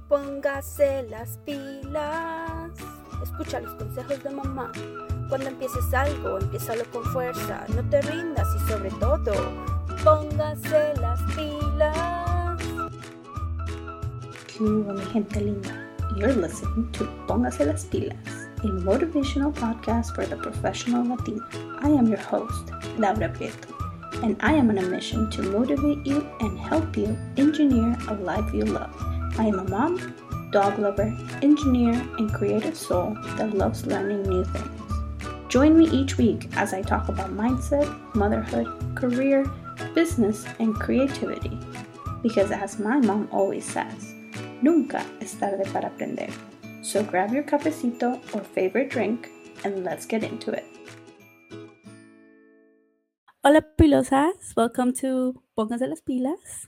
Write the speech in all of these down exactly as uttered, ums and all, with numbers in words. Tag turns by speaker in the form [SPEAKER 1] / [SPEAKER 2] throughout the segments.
[SPEAKER 1] Póngase las pilas. Escucha los consejos de mamá. Cuando empieces algo, empiézalo con fuerza. No te rindas y sobre todo, póngase las pilas.
[SPEAKER 2] ¿Qué hubo, mi gente linda? You're listening to Póngase las Pilas, a motivational podcast for the professional Latina. I am your host, Laura Prieto, and I am on a mission to motivate you and help you engineer a life you love. I am a mom, dog lover, engineer, and creative soul that loves learning new things. Join me each week as I talk about mindset, motherhood, career, business, and creativity. Because as my mom always says, nunca es tarde para aprender. So grab your cafecito or favorite drink and let's get into it.
[SPEAKER 1] Hola pilosas, welcome to Pónganse las Pilas.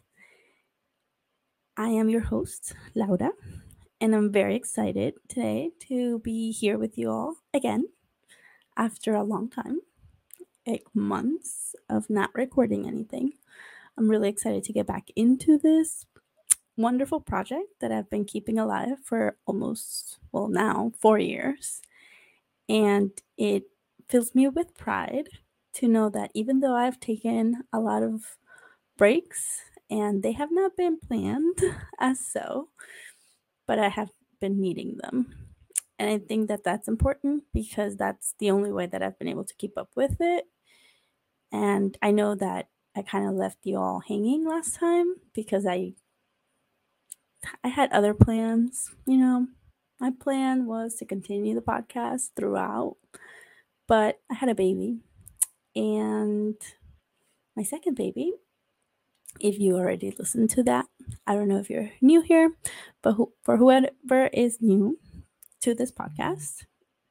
[SPEAKER 1] I am your host, Laura, and I'm very excited today to be here with you all again after a long time, like months of not recording anything. I'm really excited to get back into this wonderful project that I've been keeping alive for almost, well, now four years. And it fills me with pride to know that even though I've taken a lot of breaks and they have not been planned as so, but I have been needing them. And I think that that's important because that's the only way that I've been able to keep up with it. And I know that I kind of left you all hanging last time because I I had other plans, you know. My plan was to continue the podcast throughout, but I had a baby. And my second baby, if you already listened to that, I don't know if you're new here, but who, for whoever is new to this podcast,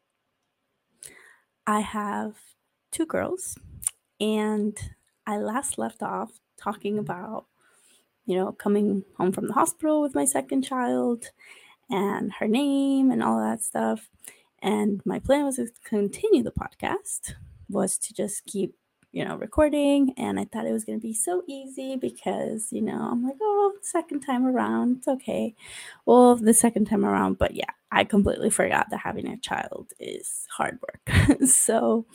[SPEAKER 1] I have two girls, and I last left off talking about, you know, coming home from the hospital with my second child and her name and all that stuff. And my plan was to continue the podcast, was to just keep, you know, recording. And I thought it was going to be so easy because, you know, I'm like, oh, second time around, it's okay. Well, the second time around, but yeah, I completely forgot that having a child is hard work. So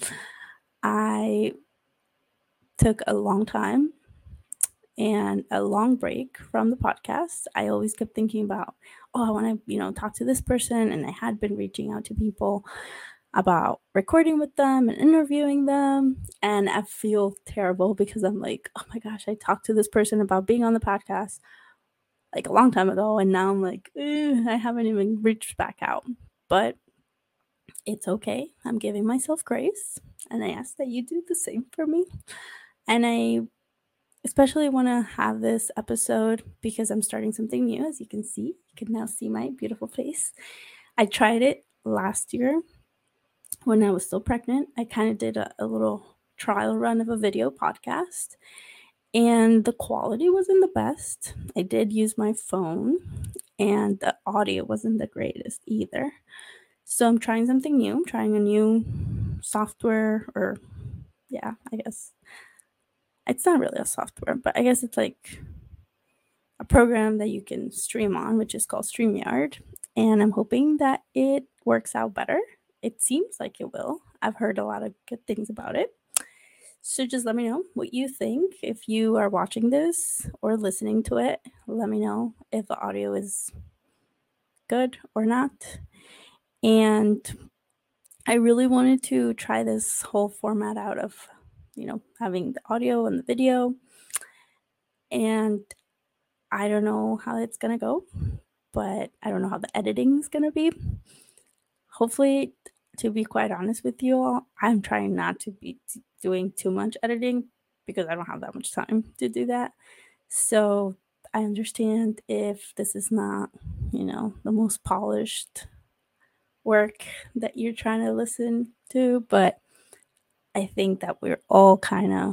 [SPEAKER 1] I took a long time and a long break from the podcast. I always kept thinking about, oh, I want to, you know, talk to this person. And I had been reaching out to people about recording with them and interviewing them. And I feel terrible because I'm like, oh my gosh, I talked to this person about being on the podcast like a long time ago. And now I'm like, I haven't even reached back out. But it's okay. I'm giving myself grace. And I ask that you do the same for me. And I especially want to have this episode because I'm starting something new. As you can see, you can now see my beautiful face. I tried it last year when I was still pregnant. I kind of did a, a little trial run of a video podcast, and the quality wasn't the best. I did use my phone, and the audio wasn't the greatest either. So I'm trying something new. I'm trying a new software, or yeah, I guess it's not really a software, but I guess it's like a program that you can stream on, which is called StreamYard. And I'm hoping that it works out better. It seems like it will. I've heard a lot of good things about it. So just let me know what you think. If you are watching this or listening to it, let me know if the audio is good or not. And I really wanted to try this whole format out of, you know, having the audio and the video. And I don't know how it's going to go, but I don't know how the editing is going to be. Hopefully, to be quite honest with you all, I'm trying not to be t- doing too much editing because I don't have that much time to do that. So I understand if this is not, you know, the most polished work that you're trying to listen to, but I think that we're all kind of,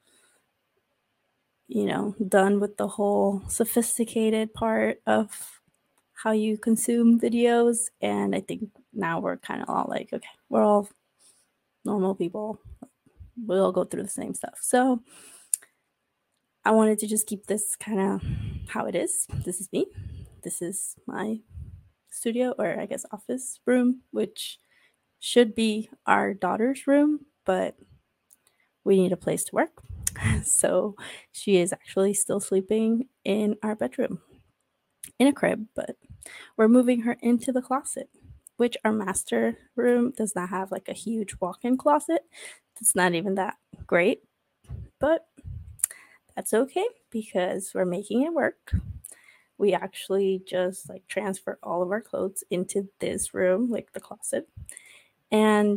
[SPEAKER 1] you know, done with the whole sophisticated part of how you consume videos. And I think now we're kind of all like, okay, we're all normal people. We all go through the same stuff. So I wanted to just keep this kind of how it is. This is me. this is my studio, or I guess office room, which should be our daughter's room, but we need a place to work. So she is actually still sleeping in our bedroom in a crib, but we're moving her into the closet, which our master room does not have like a huge walk-in closet. It's not even that great, but that's okay because we're making it work. We actually just like transfer all of our clothes into this room, like the closet. And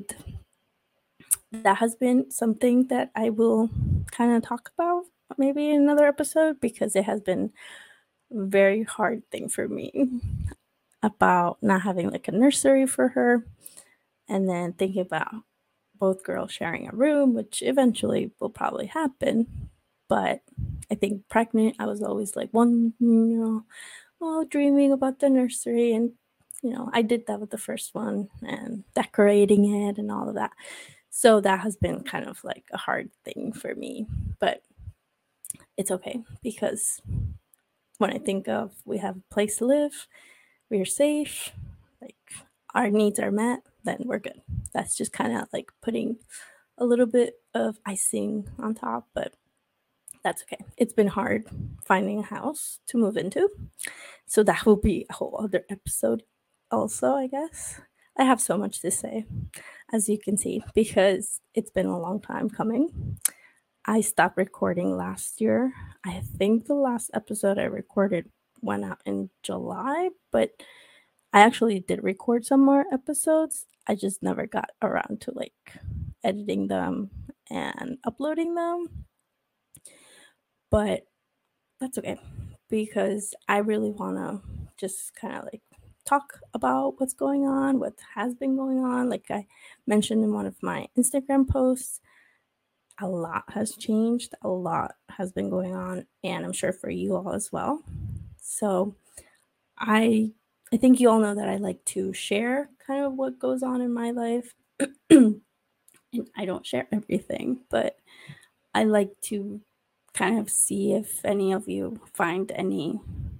[SPEAKER 1] that has been something that I will kind of talk about maybe in another episode, because it has been a very hard thing for me about not having like a nursery for her, and then thinking about both girls sharing a room, which eventually will probably happen. But I think pregnant, I was always like one, you know, oh, dreaming about the nursery. And, you know, I did that with the first one and decorating it and all of that. So that has been kind of like a hard thing for me. But it's okay, because when I think of we have a place to live, we are safe, like our needs are met, then we're good. That's just kind of like putting a little bit of icing on top, but that's okay. It's been hard finding a house to move into. So that will be a whole other episode also, I guess. I have so much to say, as you can see, because it's been a long time coming. I stopped recording last year. I think the last episode I recorded went out in July, but I actually did record some more episodes. I just never got around to like editing them and uploading them. But that's okay, because I really want to just kind of like talk about what's going on, what has been going on. Like I mentioned in one of my Instagram posts, a lot has changed, a lot has been going on, and I'm sure for you all as well. So I I think you all know that I like to share kind of what goes on in my life. And I don't share everything, but I like to kind of see if any of you find any,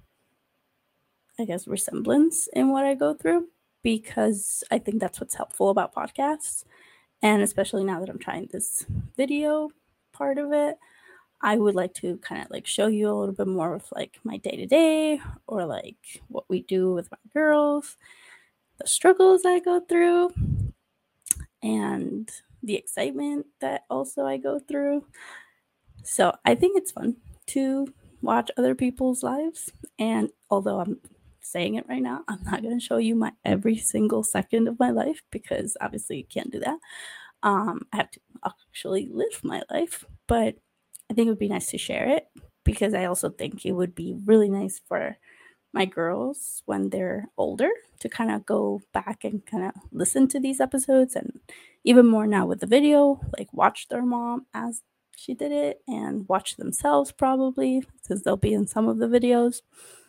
[SPEAKER 1] I guess, resemblance in what I go through, because I think that's what's helpful about podcasts. And especially now that I'm trying this video part of it, I would like to kind of like show you a little bit more of like my day to day, or like what we do with my girls, the struggles I go through, and the excitement that also I go through. So I think it's fun to watch other people's lives. And although I'm saying it right now, I'm not going to show you my every single second of my life, because obviously you can't do that. Um, I have to actually live my life, but I think it would be nice to share it, because I also think it would be really nice for my girls when they're older to kind of go back and kind of listen to these episodes, and even more now with the video, like watch their mom as she did it and watch themselves probably, because they'll be in some of the videos.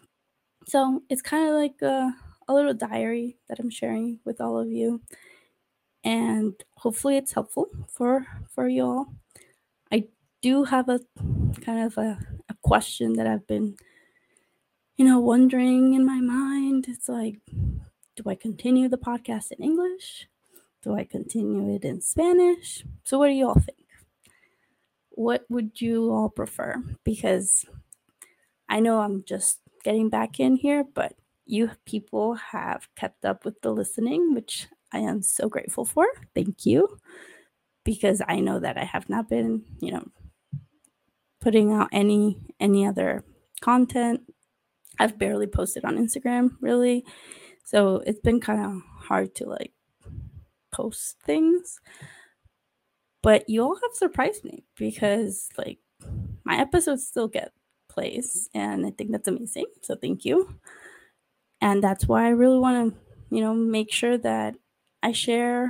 [SPEAKER 1] So it's kind of like a, a little diary that I'm sharing with all of you, and hopefully it's helpful for for you all. I do have a kind of a, a question that I've been, you know, wondering in my mind. It's like, do I continue the podcast in English? Do I continue it in Spanish? So what do you all think? What would you all prefer? Because I know I'm just getting back in here, but you people have kept up with the listening, which I am so grateful for. Thank you. Because I know that I have not been, you know, putting out any any other content. I've barely posted on Instagram, really. So it's been kind of hard to like post things. But you all have surprised me, because like my episodes still get plays, and I think that's amazing. So thank you. And that's why I really want to, you know, make sure that I share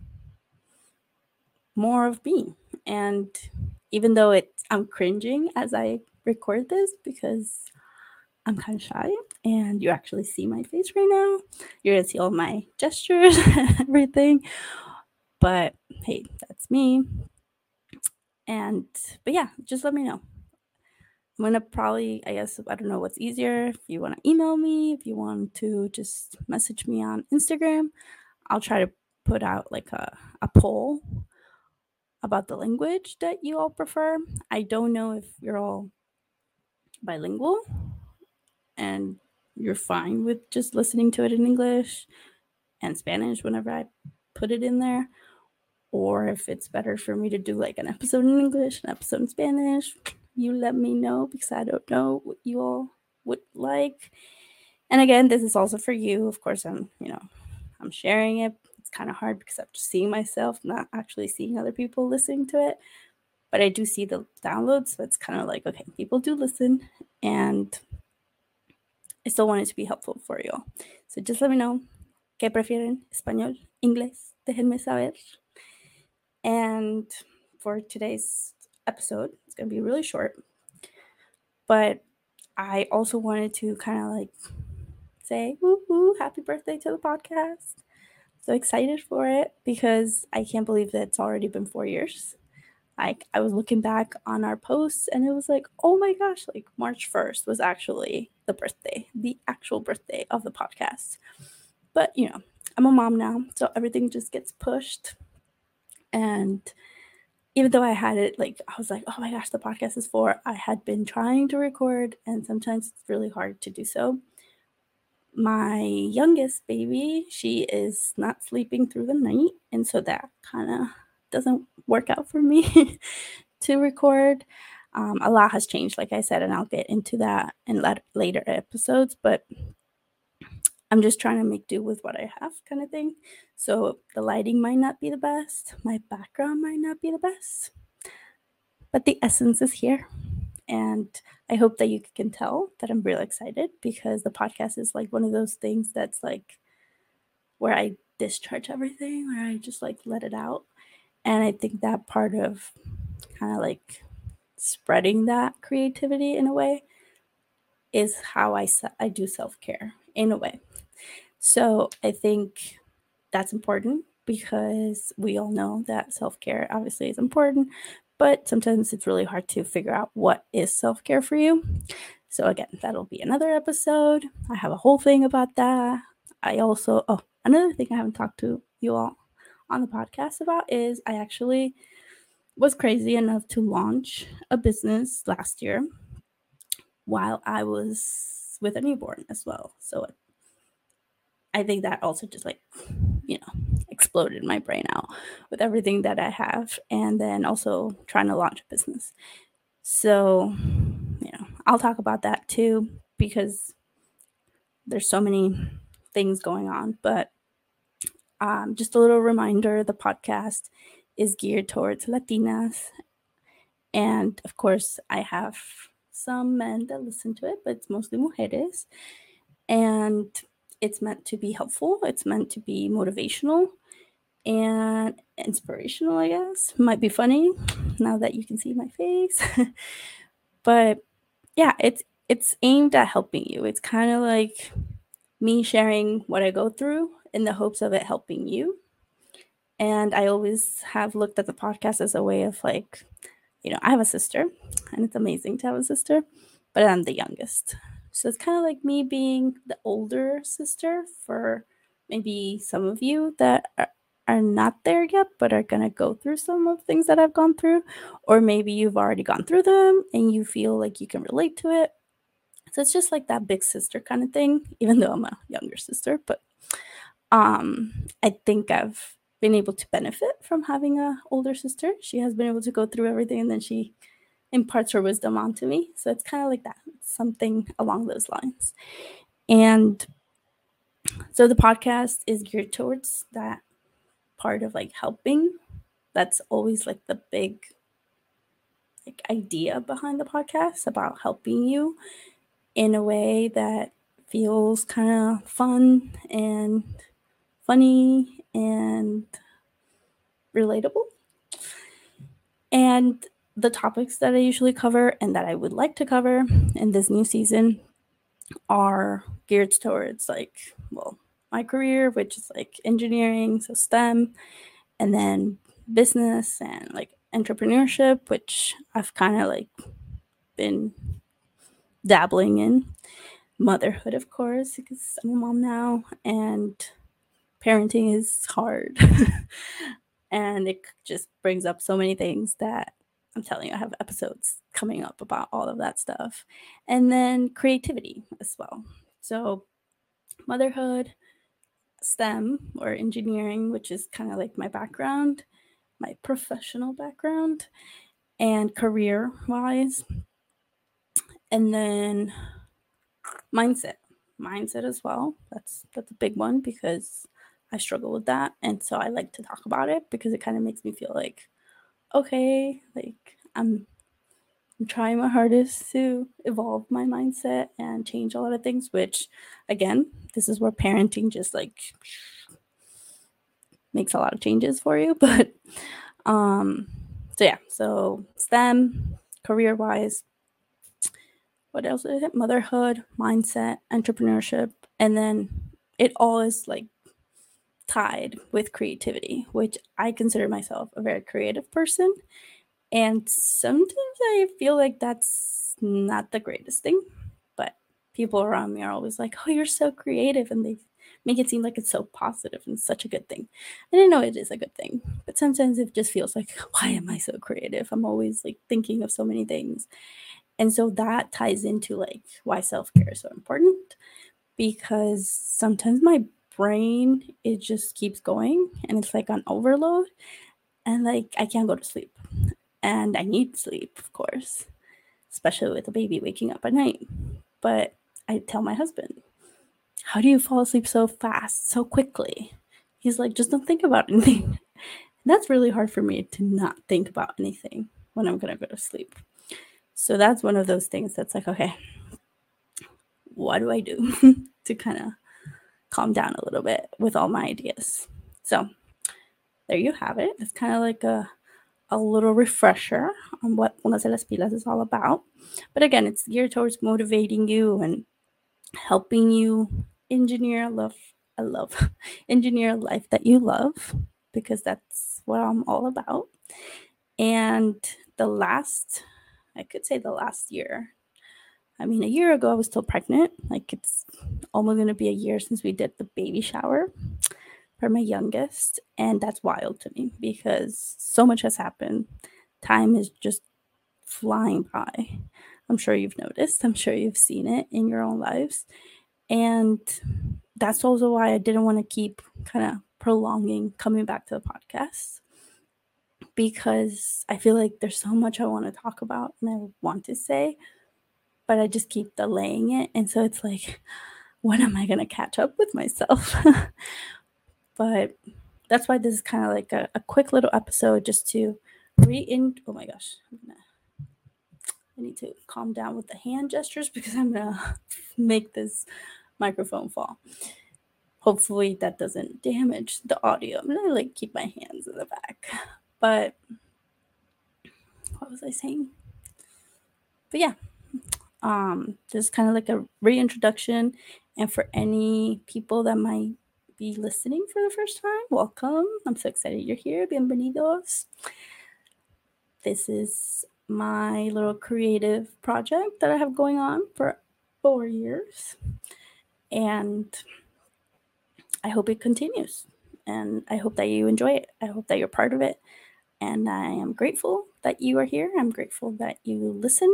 [SPEAKER 1] more of me. And even though it's I'm cringing as I record this, because I'm kind of shy, and you actually see my face right now. You're gonna see all my gestures and everything. But hey, that's me. And but yeah, just let me know. I'm gonna probably, I guess, I don't know what's easier. If you want to email me, if you want to just message me on Instagram, I'll try to put out like a, a poll about the language that you all prefer. I don't know if you're all bilingual and you're fine with just listening to it in English and Spanish whenever I put it in there, or if it's better for me to do like an episode in English, an episode in Spanish. You let me know, because I don't know what you all would like. And again, this is also for you. Of course, I'm, you know, I'm sharing it. It's kind of hard because I'm just seeing myself, not actually seeing other people listening to it. But I do see the downloads, so it's kind of like, okay, people do listen, and I still want it to be helpful for you all. So just let me know. ¿Qué prefieren? ¿Español? ¿Inglés? Déjenme saber. And for today's episode, it's going to be really short. But I also wanted to kind of like say, woo woo, happy birthday to the podcast. So excited for it, because I can't believe that it's already been four years. Like, I was looking back on our posts and it was like, oh my gosh, like March first was actually the birthday, the actual birthday of the podcast. But, you know, I'm a mom now, so everything just gets pushed. And even though I had it, like, I was like, oh my gosh, the podcast is four, I had been trying to record, and sometimes it's really hard to do so. My youngest baby, she is not sleeping through the night, and so that kind of doesn't work out for me to record. Um, a lot has changed, like I said, and I'll get into that in later episodes, but I'm just trying to make do with what I have, kind of thing. So the lighting might not be the best, my background might not be the best, but the essence is here. And I hope that you can tell that I'm really excited, because the podcast is like one of those things that's like where I discharge everything, where I just like let it out. And I think that part of kind of like spreading that creativity in a way is how I, I do self-care in a way. So I think that's important, because we all know that self-care obviously is important, but sometimes it's really hard to figure out what is self-care for you. So again, that'll be another episode. I have a whole thing about that. I also, oh, another thing I haven't talked to you all on the podcast about is I actually was crazy enough to launch a business last year while I was with a newborn as well. So I think that also just like, you know, exploded my brain out with everything that I have, and then also trying to launch a business. So, you know, I'll talk about that too, because there's so many things going on. But um, just a little reminder, the podcast is geared towards Latinas. And of course, I have some men that listen to it, but it's mostly mujeres. And it's meant to be helpful. It's meant to be motivational and inspirational, I guess. Might be funny now that you can see my face. But yeah, it's it's aimed at helping you. It's kind of like me sharing what I go through in the hopes of it helping you. And I always have looked at the podcast as a way of like, you know, I have a sister, and it's amazing to have a sister, but I'm the youngest. So it's kind of like me being the older sister for maybe some of you that are, are not there yet, but are going to go through some of the things that I've gone through. Or maybe you've already gone through them and you feel like you can relate to it. So it's just like that big sister kind of thing, even though I'm a younger sister. But um, I think I've been able to benefit from having an older sister. She has been able to go through everything, and then she imparts her wisdom onto me. So it's kind of like that, something along those lines. And so the podcast is geared towards that part of like helping. That's always like the big like idea behind the podcast, about helping you in a way that feels kind of fun and funny and relatable. And the topics that I usually cover and that I would like to cover in this new season are geared towards like, well, my career, which is like engineering, so STEM, and then business and like entrepreneurship, which I've kind of like been dabbling in. Motherhood, of course, because I'm a mom now, and parenting is hard. And it just brings up so many things that I'm telling you, I have episodes coming up about all of that stuff. And then creativity as well. So, motherhood, STEM or engineering, which is kind of like my background, my professional background, and career wise. And then mindset, mindset as well. That's that's a big one because I struggle with that, and so I like to talk about it because it kind of makes me feel like, okay, like I'm I'm trying my hardest to evolve my mindset and change a lot of things. Which, again, this is where parenting just like makes a lot of changes for you. But um, so yeah, so STEM, career wise, what else is it? Motherhood, mindset, entrepreneurship, and then it all is like tied with creativity, which I consider myself a very creative person. And sometimes I feel like that's not the greatest thing, but people around me are always like, "Oh, you're so creative," and they make it seem like it's so positive and such a good thing. And I know it is a good thing, but sometimes it just feels like, why am I so creative? I'm always like thinking of so many things. And so that ties into like why self-care is so important, because sometimes my brain, it just keeps going and it's like on overload, and like I can't go to sleep. And I need sleep, of course, especially with a baby waking up at night. But I tell my husband, "How do you fall asleep so fast, so quickly?" He's like, "Just don't think about anything." And that's really hard for me to not think about anything when I'm going to go to sleep. So that's one of those things that's like, okay, what do I do to kind of calm down a little bit with all my ideas? So there you have it. It's kind of like a a little refresher on what Póngase las Pilas is all about. But again, it's geared towards motivating you and helping you engineer love a love engineer a life that you love, because that's what I'm all about. And the last, I could say the last year, I mean, a year ago I was still pregnant. Like, it's almost going to be a year since we did the baby shower for my youngest, and that's wild to me because so much has happened. Time is just flying by. I'm sure you've noticed. I'm sure you've seen it in your own lives. And that's also why I didn't want to keep kind of prolonging coming back to the podcast, because I feel like there's so much I want to talk about and I want to say, but I just keep delaying it. And so it's like, when am I going to catch up with myself? But that's why this is kind of like a, a quick little episode just to re-in. Oh my gosh. I'm gonna, I need to calm down with the hand gestures because I'm going to make this microphone fall. Hopefully that doesn't damage the audio. I'm going to like keep my hands in the back. But what was I saying? But yeah, um, just kind of like a reintroduction. And for any people that might be listening for the first time, welcome. I'm so excited you're here. Bienvenidos. This is my little creative project that I have going on for four years. And I hope it continues. And I hope that you enjoy it. I hope that you're part of it. And I am grateful that you are here. I'm grateful that you listen,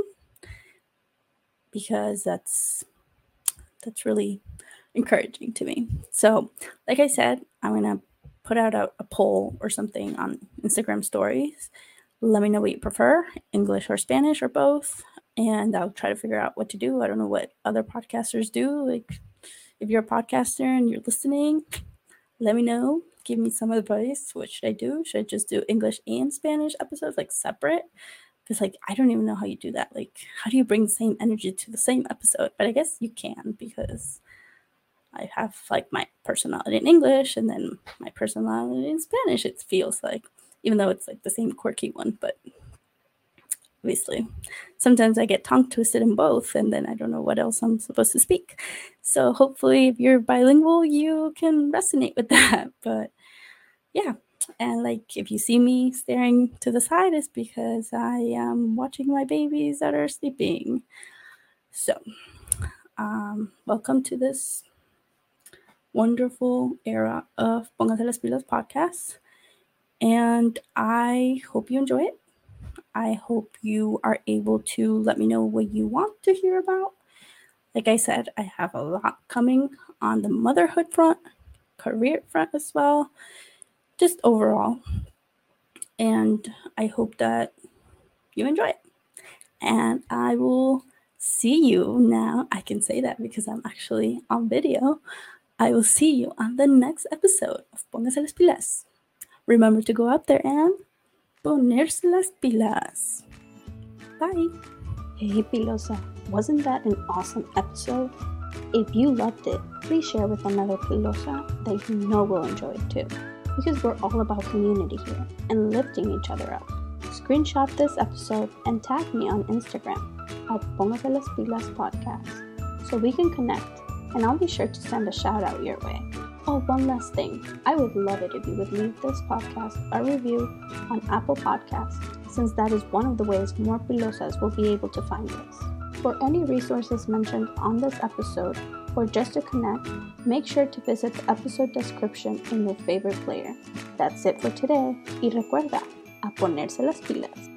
[SPEAKER 1] because that's that's really encouraging to me. So, like I said, I'm going to put out a, a poll or something on Instagram stories. Let me know what you prefer, English or Spanish or both, and I'll try to figure out what to do. I don't know what other podcasters do. Like, if you're a podcaster and you're listening, let me know. Give me some advice. What should I do? Should I just do English and Spanish episodes, like, separate? Because, like, I don't even know how you do that. Like, how do you bring the same energy to the same episode? But I guess you can, because I have like my personality in English and then my personality in Spanish, it feels like, even though it's like the same quirky one. But obviously sometimes I get tongue twisted in both, and then I don't know what else I'm supposed to speak. So hopefully if you're bilingual, you can resonate with that. But yeah, and like if you see me staring to the side, it's because I am watching my babies that are sleeping. So, um, welcome to this wonderful era of Póngase las Pilas podcast. And I hope you enjoy it. I hope you are able to let me know what you want to hear about. Like I said, I have a lot coming on the motherhood front, career front as well, just overall. And I hope that you enjoy it. And I will see you now. I can say that because I'm actually on video. I will see you on the next episode of Póngase las Pilas. Remember to go out there and ponerse las pilas. Bye.
[SPEAKER 2] Hey Pilosa, wasn't that an awesome episode? If you loved it, please share with another Pilosa that you know will enjoy it too. Because we're all about community here and lifting each other up. Screenshot this episode and tag me on Instagram at Póngase las Pilas Podcast so we can connect, and I'll be sure to send a shout out your way. Oh, one last thing. I would love it if you would leave this podcast a review on Apple Podcasts, since that is one of the ways more Pilosas will be able to find this. For any resources mentioned on this episode, or just to connect, make sure to visit the episode description in your favorite player. That's it for today, y recuerda, a ponerse las pilas.